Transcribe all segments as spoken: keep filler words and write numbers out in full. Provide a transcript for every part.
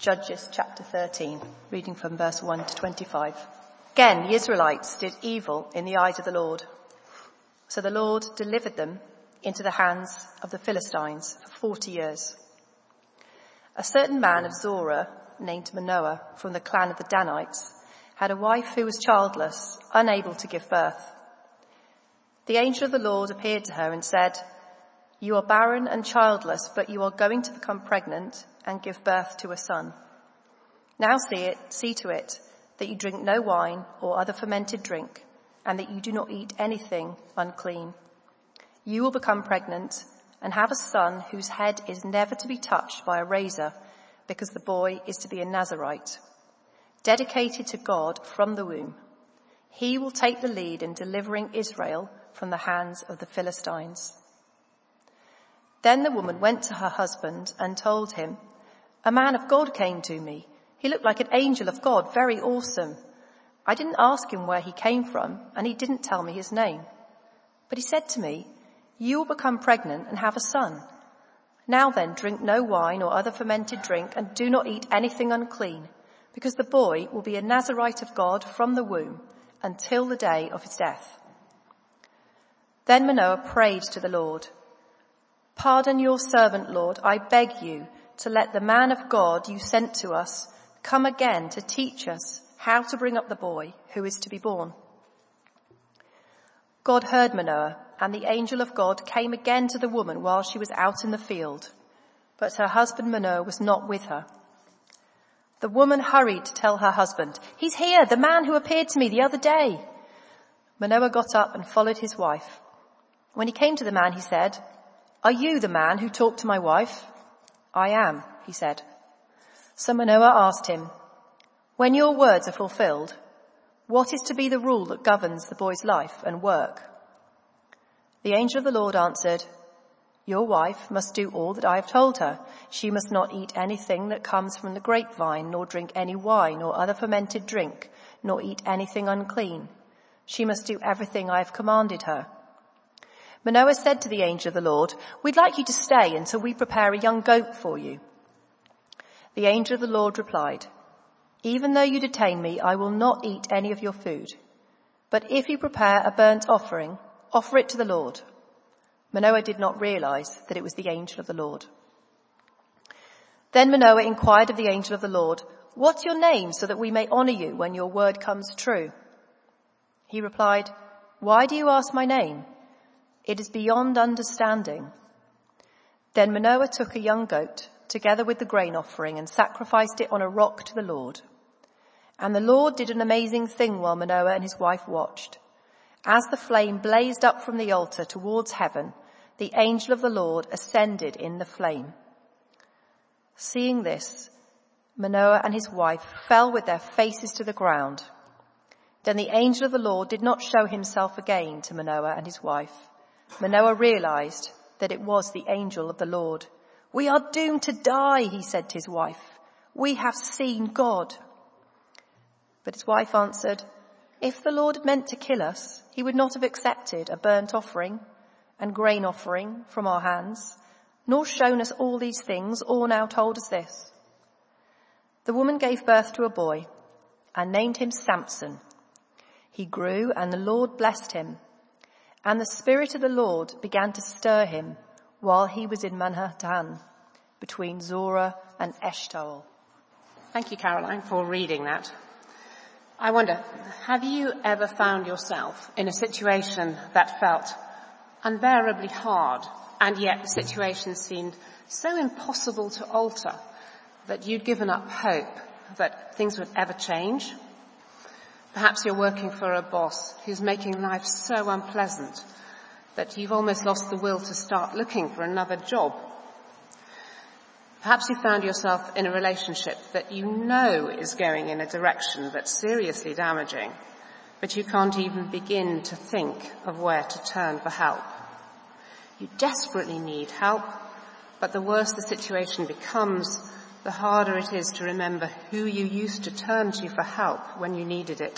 Judges chapter thirteen, reading from verse one to twenty-five. Again, the Israelites did evil in the eyes of the Lord. So the Lord delivered them into the hands of the Philistines for forty years. A certain man of Zorah, named Manoah, from the clan of the Danites, had a wife who was childless, unable to give birth. The angel of the Lord appeared to her and said, "You are barren and childless, but you are going to become pregnant and give birth to a son. Now see it, see to it that you drink no wine or other fermented drink, and that you do not eat anything unclean. You will become pregnant and have a son whose head is never to be touched by a razor, because the boy is to be a Nazirite, dedicated to God from the womb. He will take the lead in delivering Israel from the hands of the Philistines." Then the woman went to her husband and told him, "A man of God came to me. He looked like an angel of God, very awesome. I didn't ask him where he came from, and he didn't tell me his name. But he said to me, 'You will become pregnant and have a son. Now then, drink no wine or other fermented drink, and do not eat anything unclean, because the boy will be a Nazirite of God from the womb until the day of his death.' Then Manoah prayed to the Lord, 'Pardon your servant, Lord, I beg you, to let the man of God you sent to us come again to teach us how to bring up the boy who is to be born.' God heard Manoah, and the angel of God came again to the woman while she was out in the field, but her husband Manoah was not with her. The woman hurried to tell her husband, 'He's here, the man who appeared to me the other day.' Manoah got up and followed his wife. When he came to the man, he said, 'Are you the man who talked to my wife?' 'I am,' he said. So Manoah asked him, 'When your words are fulfilled, what is to be the rule that governs the boy's life and work?' The angel of the Lord answered, 'Your wife must do all that I have told her. She must not eat anything that comes from the grapevine, nor drink any wine or other fermented drink, nor eat anything unclean. She must do everything I have commanded her.' Manoah said to the angel of the Lord, 'We'd like you to stay until we prepare a young goat for you.' The angel of the Lord replied, 'Even though you detain me, I will not eat any of your food. But if you prepare a burnt offering, offer it to the Lord.' Manoah did not realize that it was the angel of the Lord. Then Manoah inquired of the angel of the Lord, 'What's your name, so that we may honor you when your word comes true?' He replied, 'Why do you ask my name? It is beyond understanding.' Then Manoah took a young goat, together with the grain offering, and sacrificed it on a rock to the Lord. And the Lord did an amazing thing while Manoah and his wife watched. As the flame blazed up from the altar towards heaven, the angel of the Lord ascended in the flame. Seeing this, Manoah and his wife fell with their faces to the ground. Then the angel of the Lord did not show himself again to Manoah and his wife. Manoah realized that it was the angel of the Lord. 'We are doomed to die,' he said to his wife. 'We have seen God.' But his wife answered, 'If the Lord had meant to kill us, he would not have accepted a burnt offering and grain offering from our hands, nor shown us all these things, or now told us this.' The woman gave birth to a boy and named him Samson. He grew, and the Lord blessed him. And the Spirit of the Lord began to stir him while he was in Manhattan, between Zorah and Eshtaol." Thank you, Caroline, for reading that. I wonder, have you ever found yourself in a situation that felt unbearably hard, and yet the situation seemed so impossible to alter that you'd given up hope that things would ever change? Perhaps you're working for a boss who's making life so unpleasant that you've almost lost the will to start looking for another job. Perhaps you found yourself in a relationship that you know is going in a direction that's seriously damaging, but you can't even begin to think of where to turn for help. You desperately need help, but the worse the situation becomes, the harder it is to remember who you used to turn to for help when you needed it.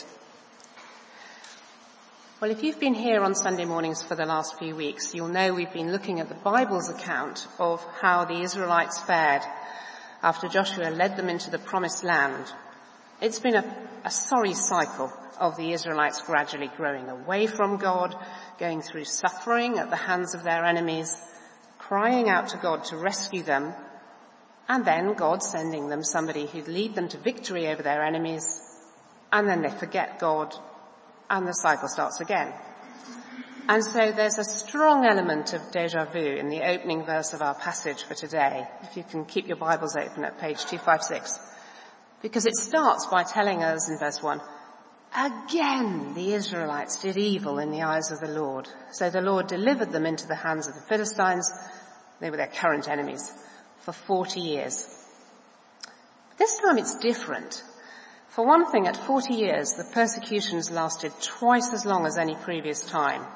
Well, if you've been here on Sunday mornings for the last few weeks, you'll know we've been looking at the Bible's account of how the Israelites fared after Joshua led them into the promised land. It's been a, a sorry cycle of the Israelites gradually growing away from God, going through suffering at the hands of their enemies, crying out to God to rescue them, and then God sending them somebody who'd lead them to victory over their enemies, and then they forget God, and the cycle starts again. And so there's a strong element of déjà vu in the opening verse of our passage for today, if you can keep your Bibles open at page two fifty-six, because it starts by telling us in verse one, again the Israelites did evil in the eyes of the Lord, so the Lord delivered them into the hands of the Philistines, they were their current enemies, for forty years. This time it's different. For one thing, at forty years, the persecutions lasted twice as long as any previous time.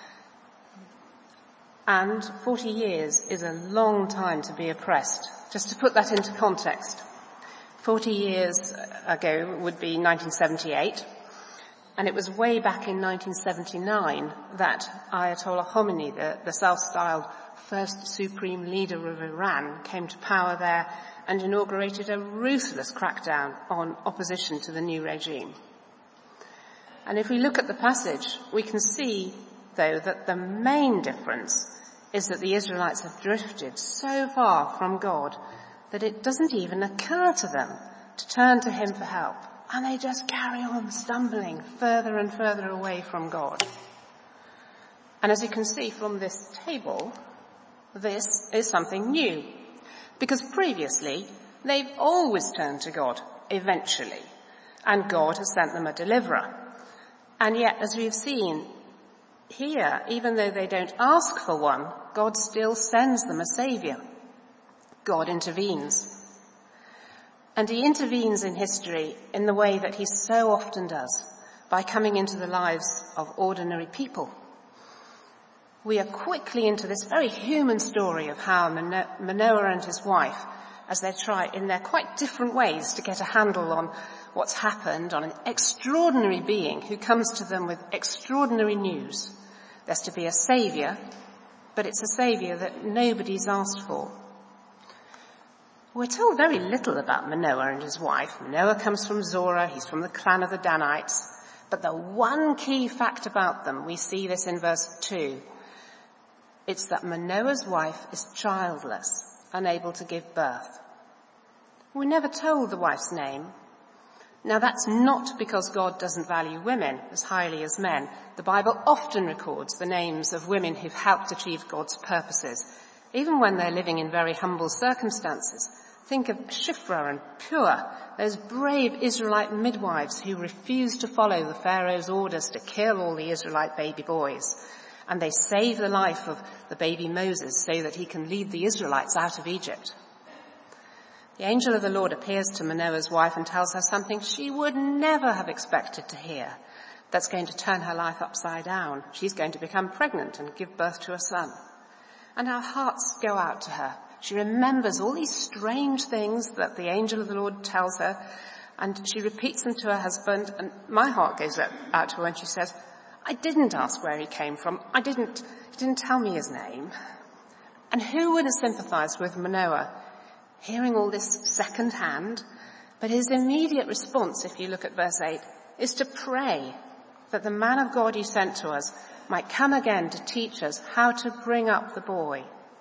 And forty years is a long time to be oppressed. Just to put that into context, forty years ago would be nineteen seventy-eight, and it was way back in nineteen seventy-nine that Ayatollah Khomeini, the, the self-styled first supreme leader of Iran, came to power there and inaugurated a ruthless crackdown on opposition to the new regime. And if we look at the passage, we can see, though, that the main difference is that the Israelites have drifted so far from God that it doesn't even occur to them to turn to him for help. And they just carry on stumbling further and further away from God. And as you can see from this table, this is something new. Because previously, they've always turned to God, eventually. And God has sent them a deliverer. And yet, as we've seen here, even though they don't ask for one, God still sends them a saviour. God intervenes. And he intervenes in history in the way that he so often does, by coming into the lives of ordinary people. We are quickly into this very human story of how Manoah and his wife, as they try in their quite different ways to get a handle on what's happened, on an extraordinary being who comes to them with extraordinary news. There's to be a saviour, but it's a saviour that nobody's asked for. We're told very little about Manoah and his wife. Manoah comes from Zorah, he's from the clan of the Danites. But the one key fact about them, we see this in verse two. It's that Manoah's wife is childless, unable to give birth. We're never told the wife's name. Now that's not because God doesn't value women as highly as men. The Bible often records the names of women who've helped achieve God's purposes, even when they're living in very humble circumstances. Think of Shiphrah and Puah, those brave Israelite midwives who refused to follow the Pharaoh's orders to kill all the Israelite baby boys. And they save the life of the baby Moses so that he can lead the Israelites out of Egypt. The angel of the Lord appears to Manoah's wife and tells her something she would never have expected to hear. That's going to turn her life upside down. She's going to become pregnant and give birth to a son. And our hearts go out to her. She remembers all these strange things that the angel of the Lord tells her, and she repeats them to her husband, and my heart goes out to her when she says, I didn't ask where he came from. I didn't, he didn't tell me his name. And who would have sympathized with Manoah, hearing all this second hand? But his immediate response, if you look at verse eight, is to pray that the man of God he sent to us might come again to teach us how to bring up the boy.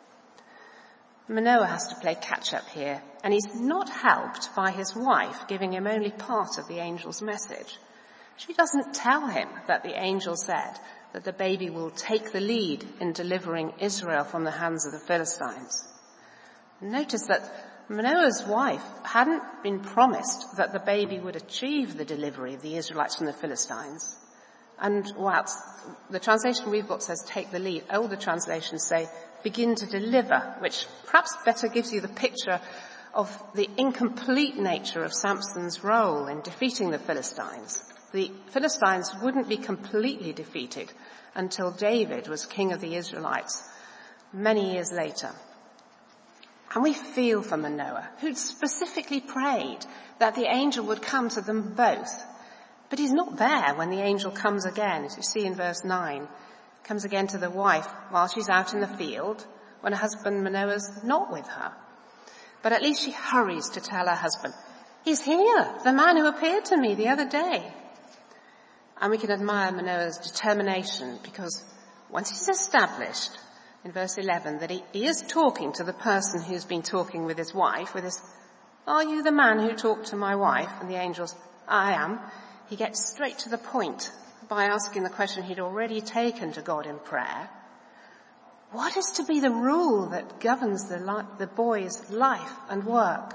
Manoah has to play catch up here, and he's not helped by his wife giving him only part of the angel's message. She doesn't tell him that the angel said that the baby will take the lead in delivering Israel from the hands of the Philistines. Notice that Manoah's wife hadn't been promised that the baby would achieve the delivery of the Israelites from the Philistines. And whilst the translation we've got says take the lead, older translations say begin to deliver, which perhaps better gives you the picture of the incomplete nature of Samson's role in defeating the Philistines. The Philistines wouldn't be completely defeated until David was king of the Israelites many years later. And we feel for Manoah, who'd specifically prayed that the angel would come to them both. But he's not there when the angel comes again, as you see in verse nine. Comes again to the wife while she's out in the field when her husband Manoah's not with her. But at least she hurries to tell her husband, "He's here, the man who appeared to me the other day." And we can admire Manoah's determination, because once he's established in verse eleven that he, he is talking to the person who's been talking with his wife, with his, "Are you the man who talked to my wife?" And the angel's, "I am." He gets straight to the point by asking the question he'd already taken to God in prayer. What is to be the rule that governs the, li- the boy's life and work?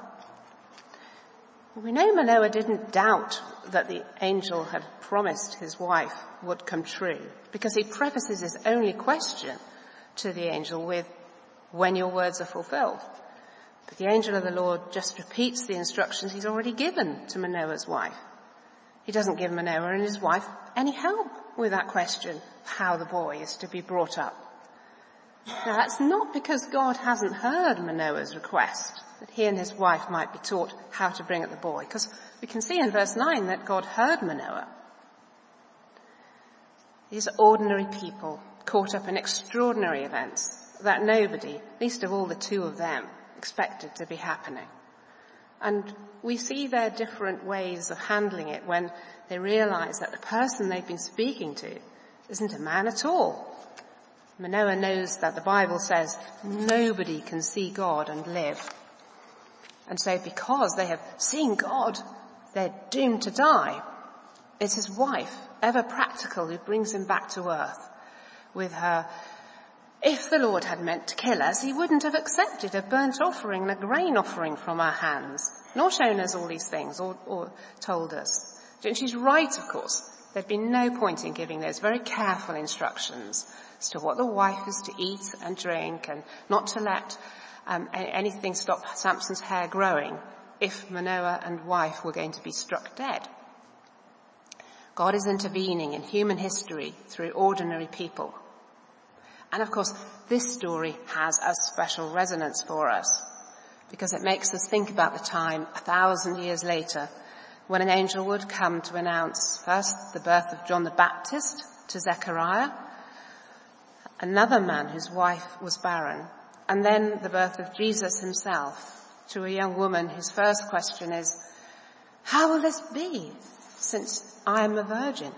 We know Manoah didn't doubt that the angel had promised his wife would come true, because he prefaces his only question to the angel with, "When your words are fulfilled." But the angel of the Lord just repeats the instructions he's already given to Manoah's wife. He doesn't give Manoah and his wife any help with that question of how the boy is to be brought up. Now, that's not because God hasn't heard Manoah's request that he and his wife might be taught how to bring up the boy, because we can see in verse nine that God heard Manoah. These are ordinary people caught up in extraordinary events that nobody, least of all the two of them, expected to be happening. And we see their different ways of handling it when they realize that the person they've been speaking to isn't a man at all. Manoah knows that the Bible says nobody can see God and live. And so because they have seen God, they're doomed to die. It's his wife, ever practical, who brings him back to earth with her, "If the Lord had meant to kill us, he wouldn't have accepted a burnt offering and a grain offering from our hands, nor shown us all these things, or, or told us." And she's right, of course. There'd been no point in giving those very careful instructions as to what the wife is to eat and drink, and not to let um, anything stop Samson's hair growing if Manoah and wife were going to be struck dead. God is intervening in human history through ordinary people. And of course, this story has a special resonance for us, because it makes us think about the time a thousand years later when an angel would come to announce first the birth of John the Baptist to Zechariah, another man whose wife was barren, and then the birth of Jesus himself to a young woman whose first question is, "How will this be, since I am a virgin?"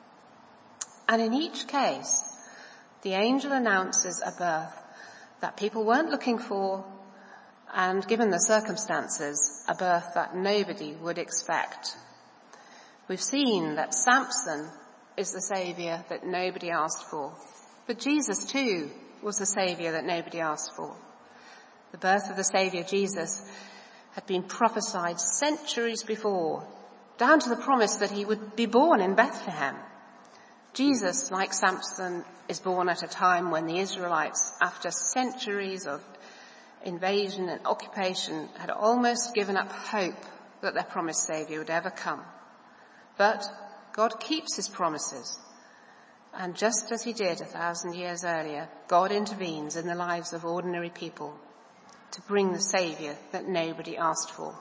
And in each case, the angel announces a birth that people weren't looking for, and given the circumstances, a birth that nobody would expect. We've seen that Samson is the saviour that nobody asked for, but Jesus too was the saviour that nobody asked for. The birth of the saviour Jesus had been prophesied centuries before, down to the promise that he would be born in Bethlehem. Jesus, like Samson, is born at a time when the Israelites, after centuries of invasion and occupation, had almost given up hope that their promised saviour would ever come. But God keeps his promises. And just as he did a thousand years earlier, God intervenes in the lives of ordinary people to bring the saviour that nobody asked for.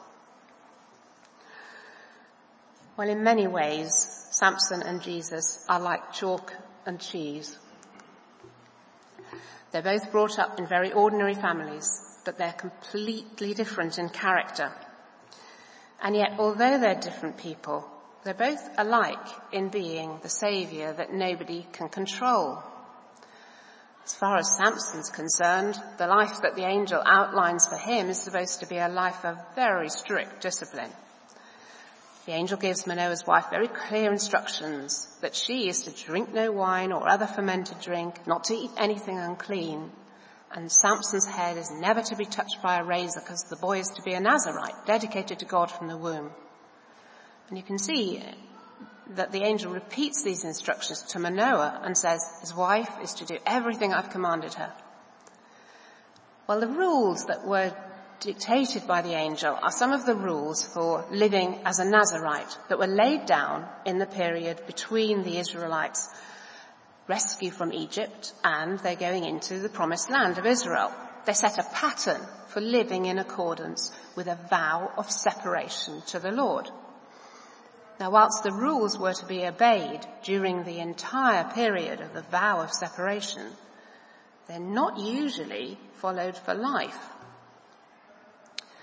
Well, in many ways, Samson and Jesus are like chalk and cheese. They're both brought up in very ordinary families, but they're completely different in character. And yet, although they're different people, they're both alike in being the saviour that nobody can control. As far as Samson's concerned, the life that the angel outlines for him is supposed to be a life of very strict discipline. The angel gives Manoah's wife very clear instructions that she is to drink no wine or other fermented drink, not to eat anything unclean, and Samson's head is never to be touched by a razor because the boy is to be a Nazarite, dedicated to God from the womb. And you can see that the angel repeats these instructions to Manoah and says his wife is to do everything I've commanded her. Well, the rules that were dictated by the angel are some of the rules for living as a Nazarite that were laid down in the period between the Israelites' rescue from Egypt and they're going into the promised land of Israel. They set a pattern for living in accordance with a vow of separation to the Lord. Now, whilst the rules were to be obeyed during the entire period of the vow of separation, they're not usually followed for life.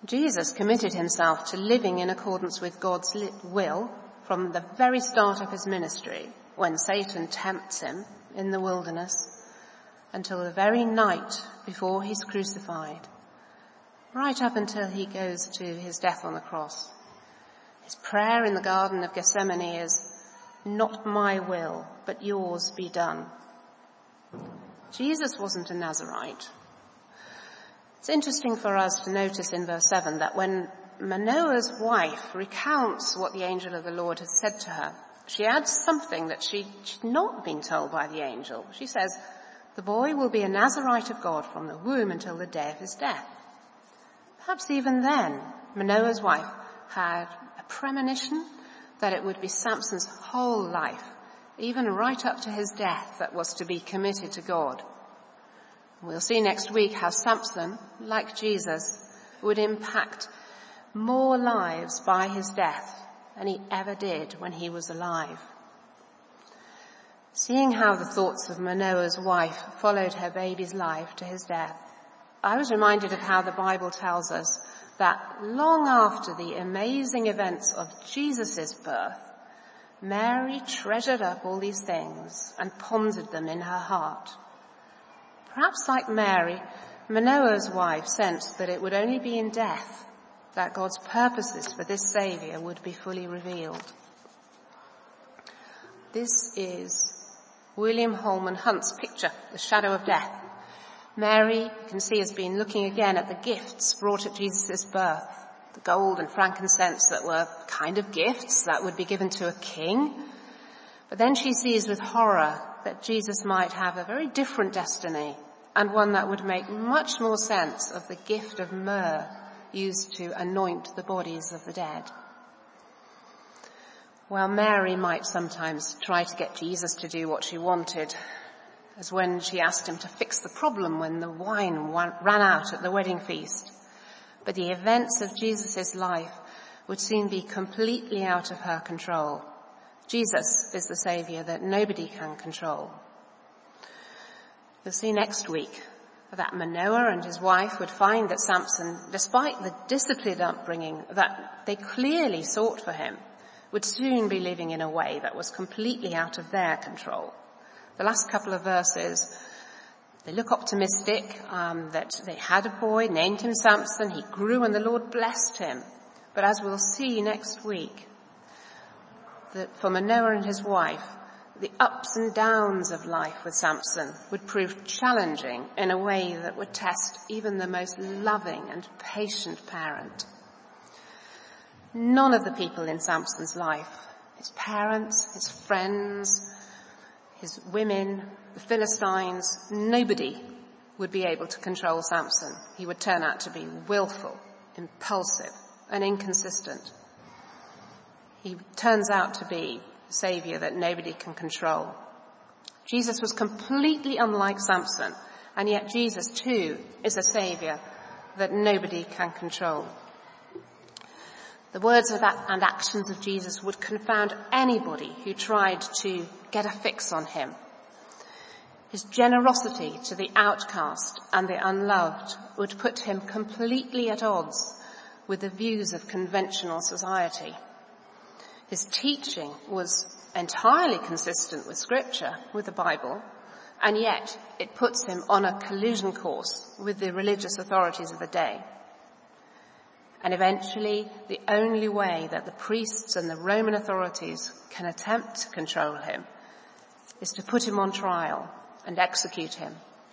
Jesus committed himself to living in accordance with God's will from the very start of his ministry, when Satan tempts him in the wilderness, until the very night before he's crucified, right up until he goes to his death on the cross. His prayer in the Garden of Gethsemane is, "Not my will, but yours be done." Jesus wasn't a Nazirite. It's interesting for us to notice in verse seven that when Manoah's wife recounts what the angel of the Lord had said to her, she adds something that she, she'd not been told by the angel. She says, "The boy will be a Nazirite of God from the womb until the day of his death." Perhaps even then, Manoah's wife had a premonition that it would be Samson's whole life, even right up to his death, that was to be committed to God. We'll see next week how Samson, like Jesus, would impact more lives by his death than he ever did when he was alive. Seeing how the thoughts of Manoah's wife followed her baby's life to his death, I was reminded of how the Bible tells us that long after the amazing events of Jesus' birth, Mary treasured up all these things and pondered them in her heart. Perhaps like Mary, Manoah's wife sensed that it would only be in death that God's purposes for this Saviour would be fully revealed. This is William Holman Hunt's picture, The Shadow of Death. Mary, you can see, has been looking again at the gifts brought at Jesus' birth, the gold and frankincense that were kind of gifts that would be given to a king. But then she sees with horror that Jesus might have a very different destiny, and one that would make much more sense of the gift of myrrh used to anoint the bodies of the dead. While Mary might sometimes try to get Jesus to do what she wanted, as when she asked him to fix the problem when the wine ran out at the wedding feast, but the events of Jesus' life would soon be completely out of her control. Jesus is the Saviour that nobody can control. We'll see next week that Manoah and his wife would find that Samson, despite the disciplined upbringing that they clearly sought for him, would soon be living in a way that was completely out of their control. The last couple of verses, they look optimistic, um, that they had a boy, named him Samson, he grew and the Lord blessed him. But as we'll see next week, that for Manoah and his wife, the ups and downs of life with Samson would prove challenging in a way that would test even the most loving and patient parent. None of the people in Samson's life, his parents, his friends, his women, the Philistines, nobody would be able to control Samson. He would turn out to be willful, impulsive, and inconsistent. He turns out to be a Saviour that nobody can control. Jesus was completely unlike Samson, and yet Jesus too is a Saviour that nobody can control. The words of that and actions of Jesus would confound anybody who tried to get a fix on him. His generosity to the outcast and the unloved would put him completely at odds with the views of conventional society. His teaching was entirely consistent with Scripture, with the Bible, and yet it puts him on a collision course with the religious authorities of the day. And eventually, the only way that the priests and the Roman authorities can attempt to control him is to put him on trial and execute him.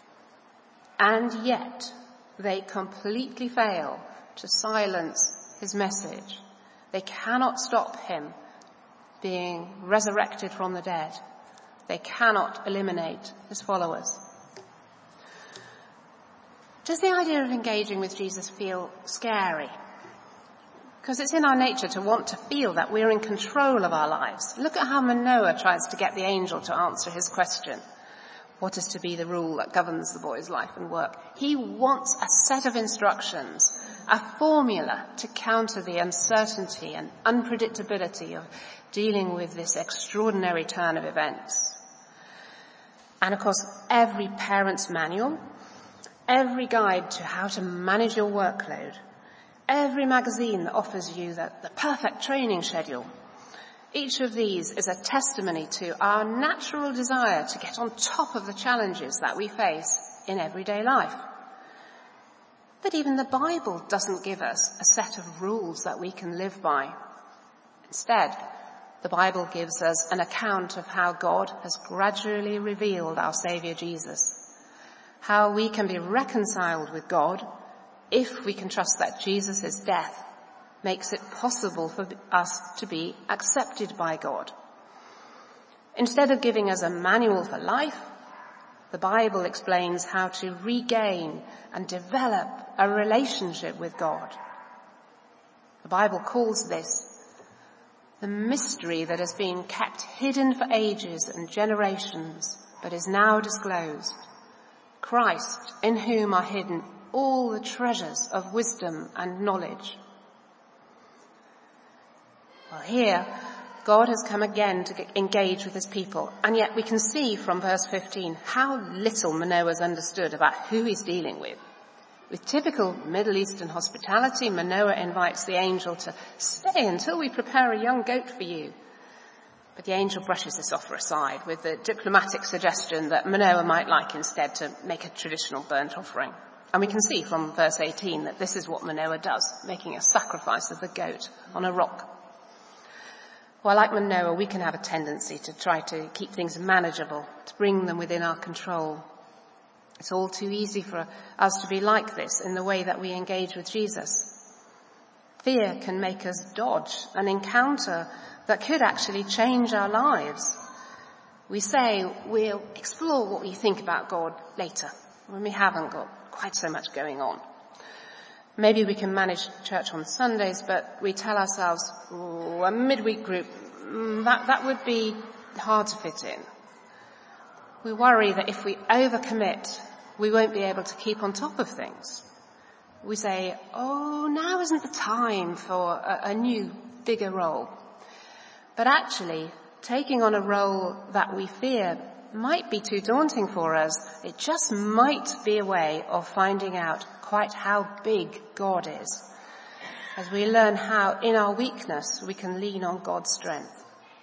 And yet, they completely fail to silence his message. They cannot stop him being resurrected from the dead. They cannot eliminate his followers. Does the idea of engaging with Jesus feel scary? Because it's in our nature to want to feel that we're in control of our lives. Look at how Manoah tries to get the angel to answer his question. What is to be the rule that governs the boy's life and work? He wants a set of instructions, a formula to counter the uncertainty and unpredictability of dealing with this extraordinary turn of events. And of course, every parent's manual, every guide to how to manage your workload, every magazine that offers you the, the perfect training schedule. Each of these is a testimony to our natural desire to get on top of the challenges that we face in everyday life. But even the Bible doesn't give us a set of rules that we can live by. Instead, the Bible gives us an account of how God has gradually revealed our Saviour Jesus, how we can be reconciled with God if we can trust that Jesus' death makes it possible for us to be accepted by God. Instead of giving us a manual for life, the Bible explains how to regain and develop a relationship with God. The Bible calls this the mystery that has been kept hidden for ages and generations, but is now disclosed. Christ, in whom are hidden all the treasures of wisdom and knowledge. Well, here, God has come again to engage with his people, and yet we can see from verse fifteen how little Manoah's understood about who he's dealing with. With typical Middle Eastern hospitality, Manoah invites the angel to stay until we prepare a young goat for you. But the angel brushes this offer aside with the diplomatic suggestion that Manoah might like instead to make a traditional burnt offering. And we can see from verse eighteen that this is what Manoah does, making a sacrifice of the goat on a rock. Well, like Manoah, we can have a tendency to try to keep things manageable, to bring them within our control. It's all too easy for us to be like this in the way that we engage with Jesus. Fear can make us dodge an encounter that could actually change our lives. We say we'll explore what we think about God later, when we haven't got quite so much going on. Maybe we can manage church on Sundays, but we tell ourselves, oh, a midweek group, that, that would be hard to fit in. We worry that if we overcommit, we won't be able to keep on top of things. We say, oh, now isn't the time for a, a new, bigger role. But actually, taking on a role that we fear might be too daunting for us. It just might be a way of finding out quite how big God is, as we learn how in our weakness we can lean on God's strength.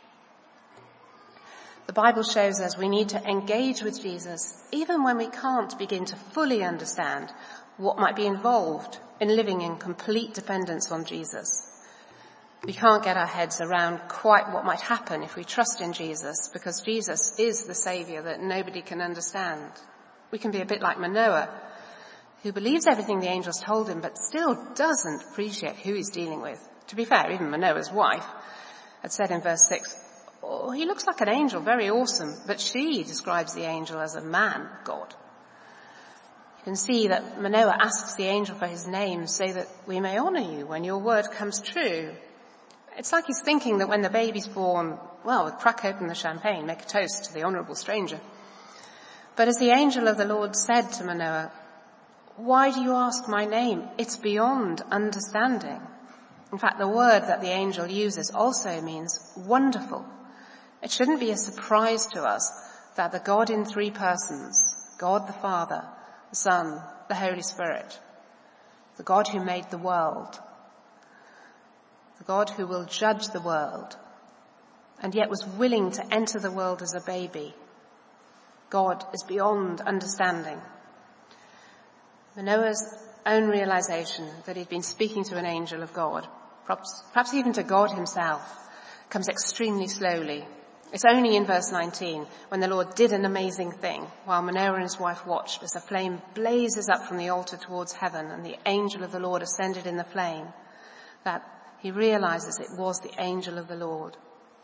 The Bible shows us we need to engage with Jesus even when we can't begin to fully understand what might be involved in living in complete dependence on Jesus. We can't get our heads around quite what might happen if we trust in Jesus, because Jesus is the Saviour that nobody can understand. We can be a bit like Manoah, who believes everything the angels told him, but still doesn't appreciate who he's dealing with. To be fair, even Manoah's wife had said in verse six, oh, he looks like an angel, very awesome, but she describes the angel as a man God. You can see that Manoah asks the angel for his name so that we may honour you when your word comes true. It's like he's thinking that when the baby's born, well, we'll crack open the champagne, make a toast to the honourable stranger. But as the angel of the Lord said to Manoah, why do you ask my name? It's beyond understanding. In fact, the word that the angel uses also means wonderful. It shouldn't be a surprise to us that the God in three persons, God the Father, the Son, the Holy Spirit, the God who made the world, the God who will judge the world, and yet was willing to enter the world as a baby. God is beyond understanding. Manoah's own realization that he'd been speaking to an angel of God, perhaps, perhaps even to God himself, comes extremely slowly. It's only in verse nineteen, when the Lord did an amazing thing, while Manoah and his wife watched as the flame blazes up from the altar towards heaven and the angel of the Lord ascended in the flame, that he realizes it was the angel of the Lord.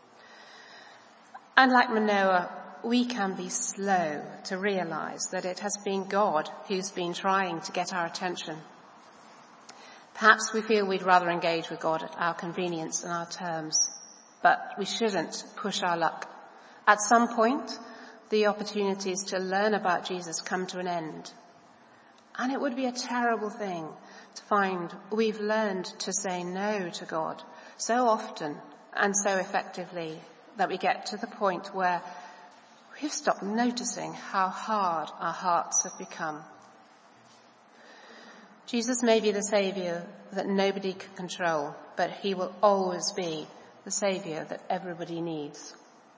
And like Manoah, we can be slow to realize that it has been God who's been trying to get our attention. Perhaps we feel we'd rather engage with God at our convenience and our terms, but we shouldn't push our luck. At some point, the opportunities to learn about Jesus come to an end. And it would be a terrible thing to find we've learned to say no to God so often and so effectively that we get to the point where we've stopped noticing how hard our hearts have become. Jesus may be the Saviour that nobody can control, but he will always be the Saviour that everybody needs.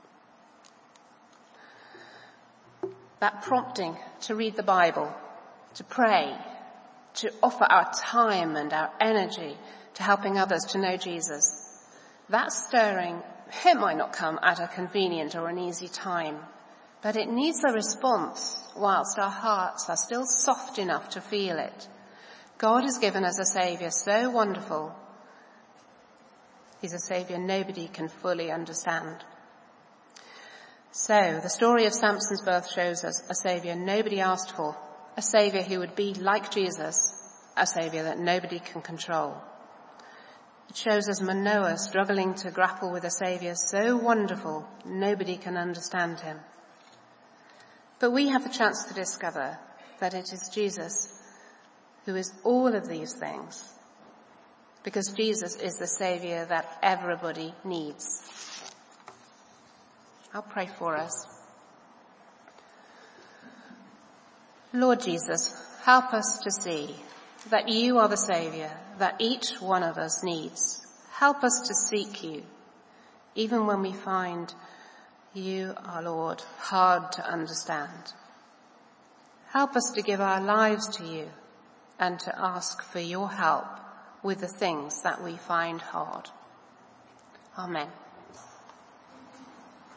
That prompting to read the Bible, to pray, to offer our time and our energy to helping others to know Jesus, that stirring, it might not come at a convenient or an easy time, but it needs a response whilst our hearts are still soft enough to feel it. God has given us a Saviour so wonderful. He's a Saviour nobody can fully understand. So, the story of Samson's birth shows us a Saviour nobody asked for, a Saviour who would be like Jesus, a Saviour that nobody can control. It shows us Manoah struggling to grapple with a Saviour so wonderful nobody can understand him. But we have the chance to discover that it is Jesus who is all of these things, because Jesus is the Saviour that everybody needs. I'll pray for us. Lord Jesus, help us to see that you are the Saviour that each one of us needs. Help us to seek you, even when we find you, our Lord, hard to understand. Help us to give our lives to you and to ask for your help with the things that we find hard. Amen.